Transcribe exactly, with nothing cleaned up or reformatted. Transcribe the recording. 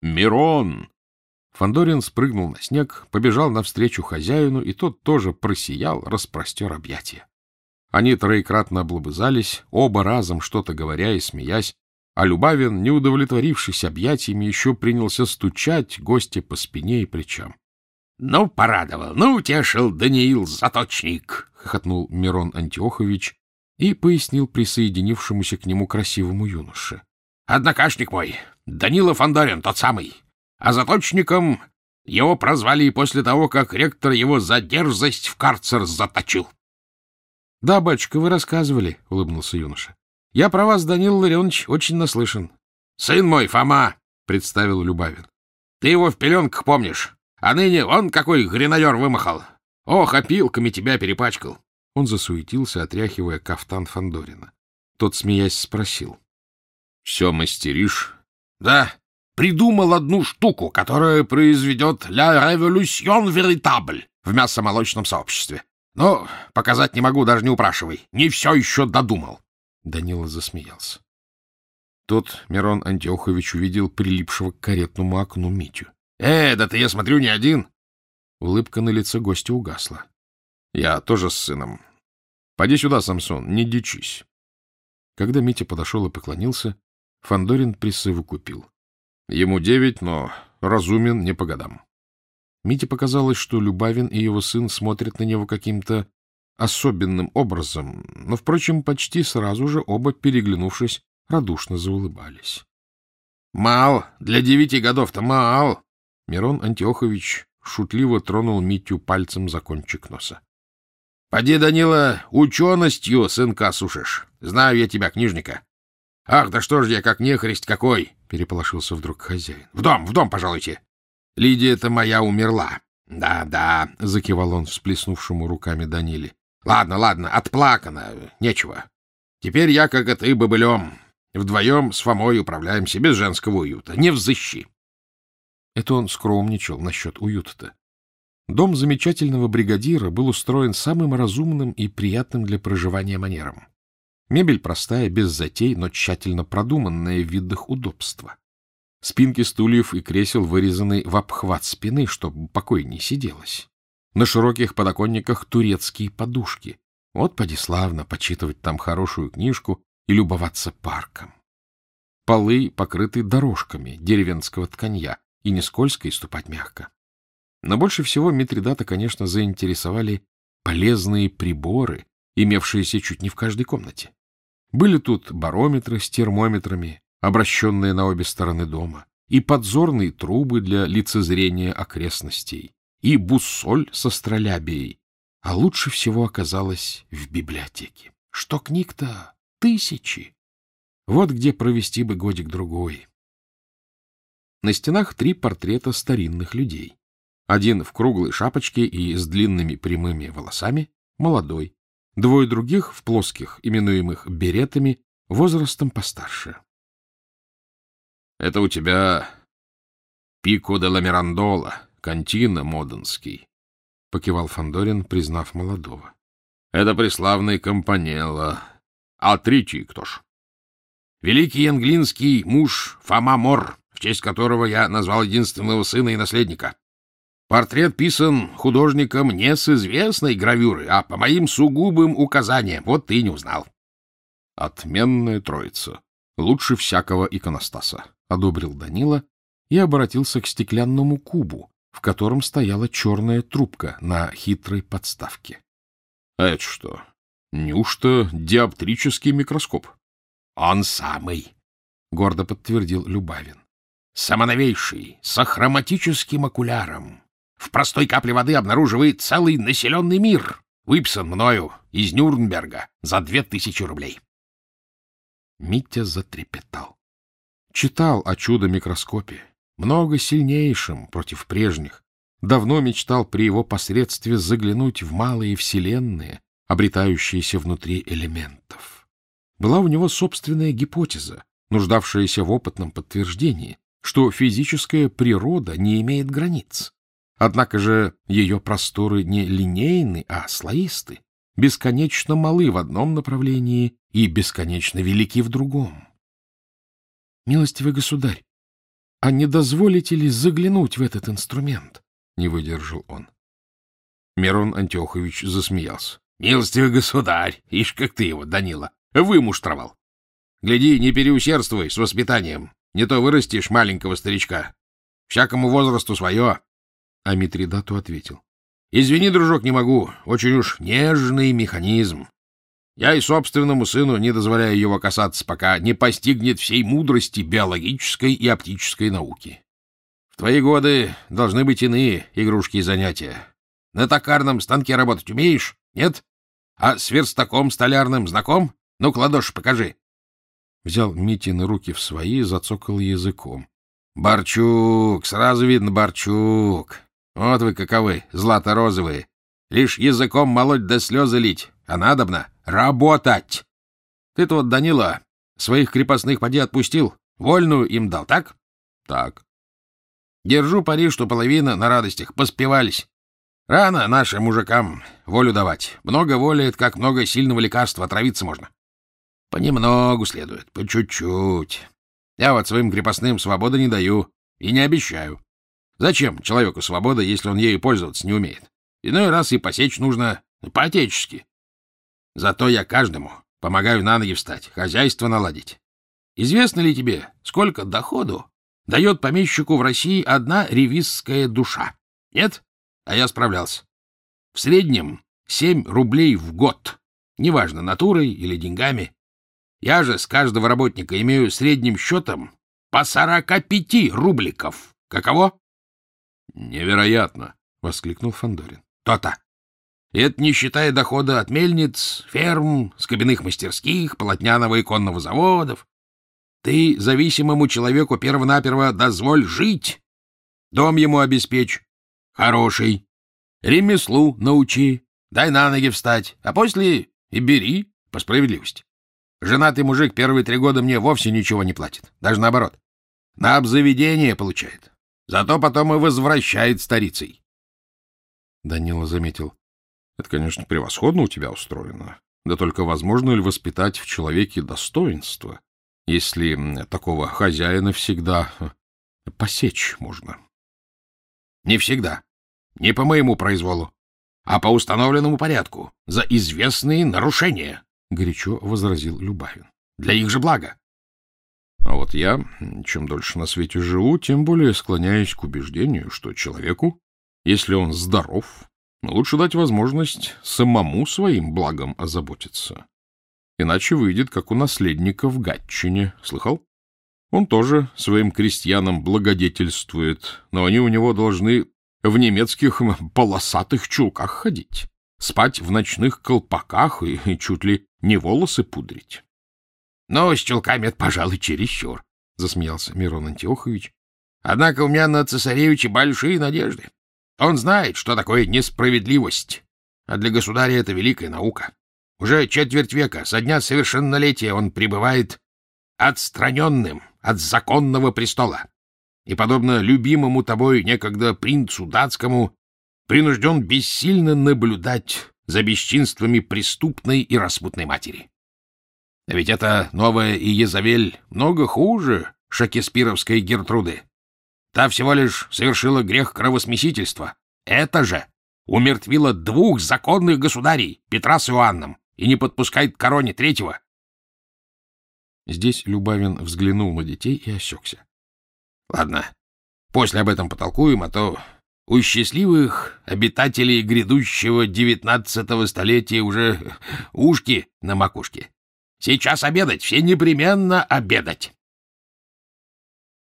Мирон!» Фандорин спрыгнул на снег, побежал навстречу хозяину, и тот тоже просиял, распростер объятия. Они троекратно облобызались, оба разом что-то говоря и смеясь, а Любавин, не удовлетворившись объятиями, еще принялся стучать гостя по спине и плечам. — Ну, порадовал, ну, утешил Даниил Заточник! — хохотнул Мирон Антиохович и пояснил присоединившемуся к нему красивому юноше. — Однокашник мой, Данила Фандорин, тот самый. А Заточником его прозвали и после того, как ректор его за дерзость в карцер заточил. — Да, батюшка, вы рассказывали, — улыбнулся юноша. — Я про вас, Данил Ларионович, очень наслышан. — Сын мой, Фома, — представил Любавин. — Ты его в пеленках помнишь, а ныне он какой гренадер вымахал. Ох, опилками тебя перепачкал. Он засуетился, отряхивая кафтан Фандорина. Тот, смеясь, спросил. — Все мастеришь? — Да. Придумал одну штуку, которая произведет «la révolution véritable» в мясомолочном сообществе. Но показать не могу, даже не упрашивай. Не все еще додумал. Данила засмеялся. Тут Мирон Антиохович увидел прилипшего к каретному окну Митю. — Э, да ты, я смотрю, не один. Улыбка на лице гостя угасла. — Я тоже с сыном. Поди сюда, Самсон, не дичись. Когда Митя подошел и поклонился, Фандорин присовокупил. Ему девять, но разумен не по годам. Мите показалось, что Любавин и его сын смотрят на него каким-то особенным образом, но, впрочем, почти сразу же оба, переглянувшись, радушно заулыбались. — Мал, для девяти годов-то мал! Мирон Антиохович шутливо тронул Митю пальцем за кончик носа. — Поди, Данила, ученостью сынка сушишь. Знаю я тебя, книжника. — Ах, да что ж я, как нехрист какой! — переполошился вдруг хозяин. — В дом, в дом, пожалуйте. Лидия-то моя умерла. Да, — Да-да, — закивал он всплеснувшему руками Даниле. — Ладно, ладно, отплакано, нечего. Теперь я, как и ты, бобылем. Вдвоем с Фомой управляемся без женского уюта. Не взыщи. Это он скромничал насчет уюта-то. Дом замечательного бригадира был устроен самым разумным и приятным для проживания манером. Мебель простая, без затей, но тщательно продуманная в видах удобства. Спинки стульев и кресел вырезаны в обхват спины, чтобы покойнее сиделось. На широких подоконниках турецкие подушки. Вот поди славно почитывать там хорошую книжку и любоваться парком. Полы покрыты дорожками деревенского тканья, и не скользко, и ступать мягко. Но больше всего Митридата, конечно, заинтересовали полезные приборы, имевшиеся чуть не в каждой комнате. Были тут барометры с термометрами, обращенные на обе стороны дома, и подзорные трубы для лицезрения окрестностей, и буссоль с астролябией, а лучше всего оказалось в библиотеке. Что книг-то тысячи! Вот где провести бы годик-другой. На стенах три портрета старинных людей. Один в круглой шапочке и с длинными прямыми волосами, молодой. Двое других в плоских, именуемых беретами, возрастом постарше. — Это у тебя Пико де ла Мирандола, Кантино Моденский, — покивал Фандорин, признав молодого. — Это преславный Компанелло. А третий кто ж? — Великий английский муж Фома Мор, в честь которого я назвал единственного сына и наследника. Портрет писан художником не с известной гравюры, а по моим сугубым указаниям. Вот ты не узнал. — Отменная троица. Лучше всякого иконостаса, — одобрил Данила и обратился к стеклянному кубу, в котором стояла черная трубка на хитрой подставке. — А это что? Неужто диоптрический микроскоп? — Он самый, — гордо подтвердил Любавин. — Самоновейший, с ахроматическим окуляром. В простой капле воды обнаруживает целый населенный мир. Выписан мною из Нюрнберга за две тысячи рублей. Митя затрепетал. Читал о чудо-микроскопе, много сильнейшем против прежних. Давно мечтал при его посредстве заглянуть в малые вселенные, обретающиеся внутри элементов. Была у него собственная гипотеза, нуждавшаяся в опытном подтверждении, что физическая природа не имеет границ. Однако же ее просторы не линейны, а слоисты, бесконечно малы в одном направлении и бесконечно велики в другом. — Милостивый государь, а не дозволите ли заглянуть в этот инструмент? — не выдержал он. Мирон Антиохович засмеялся. — Милостивый государь, ишь, как ты его, Данила, вымуштровал. Гляди, не переусердствуй с воспитанием, не то вырастешь маленького старичка. Всякому возрасту свое. А Митридату ответил. — Извини, дружок, не могу, очень уж нежный механизм. Я и собственному сыну не дозволяю его касаться, пока не постигнет всей мудрости биологической и оптической науки. В твои годы должны быть иные игрушки и занятия. На токарном станке работать умеешь? Нет? А с верстаком столярным знаком? Ну-ка, ладоши покажи. Взял Митины руки в свои и зацокал языком. Борчук, сразу видно, Борчук. Вот вы каковы, злато-розовые. Лишь языком молоть да слезы лить, а надобно работать. Ты-то вот, Данила, своих крепостных поди отпустил, вольную им дал, так? Так. Держу пари, что половина на радостях поспевались. Рано нашим мужикам волю давать. Много воли — это как много сильного лекарства, отравиться можно. Понемногу следует, по чуть-чуть. Я вот своим крепостным свободы не даю и не обещаю. Зачем человеку свобода, если он ею пользоваться не умеет? Иной раз и посечь нужно по-отечески. Зато я каждому помогаю на ноги встать, хозяйство наладить. Известно ли тебе, сколько доходу дает помещику в России одна ревизская душа? Нет? А я справлялся. В среднем семь рублей в год. Неважно, натурой или деньгами. Я же с каждого работника имею средним счетом по сорока пяти рубликов. Каково? — Невероятно! — воскликнул Фандорин. — То-то. И это не считая дохода от мельниц, ферм, скобяных мастерских, полотняного и конного заводов. Ты зависимому человеку перво-наперво дозволь жить. Дом ему обеспечь. Хороший. Ремеслу научи. Дай на ноги встать. А после и бери по справедливости. Женатый мужик первые три года мне вовсе ничего не платит. Даже наоборот. На обзаведение получает. Зато потом и возвращает старицей. Данила заметил. Это, конечно, превосходно у тебя устроено. Да только возможно ли воспитать в человеке достоинство, если такого хозяина всегда посечь можно? Не всегда. Не по моему произволу, а по установленному порядку, за известные нарушения, — горячо возразил Любавин. Для их же блага. А вот я, чем дольше на свете живу, тем более склоняюсь к убеждению, что человеку, если он здоров, лучше дать возможность самому своим благом озаботиться. Иначе выйдет, как у наследника в Гатчине. Слыхал? Он тоже своим крестьянам благодетельствует, но они у него должны в немецких полосатых чулках ходить, спать в ночных колпаках и, и чуть ли не волосы пудрить. — Ну, с чулками это, пожалуй, чересчур, — засмеялся Мирон Антиохович. — Однако у меня на цесаревича большие надежды. Он знает, что такое несправедливость, а для государя это великая наука. Уже четверть века, со дня совершеннолетия, он пребывает отстраненным от законного престола и, подобно любимому тобой некогда принцу датскому, принужден бессильно наблюдать за бесчинствами преступной и распутной матери. А ведь это новая Иезавель много хуже шекспировской Гертруды. Та всего лишь совершила грех кровосмесительства. Это же умертвила двух законных государей, Петра с Иоанном, и не подпускает к короне третьего. Здесь Любавин взглянул на детей и осекся. Ладно, после об этом потолкуем, а то у счастливых обитателей грядущего девятнадцатого столетия уже ушки на макушке. Сейчас обедать, все непременно обедать.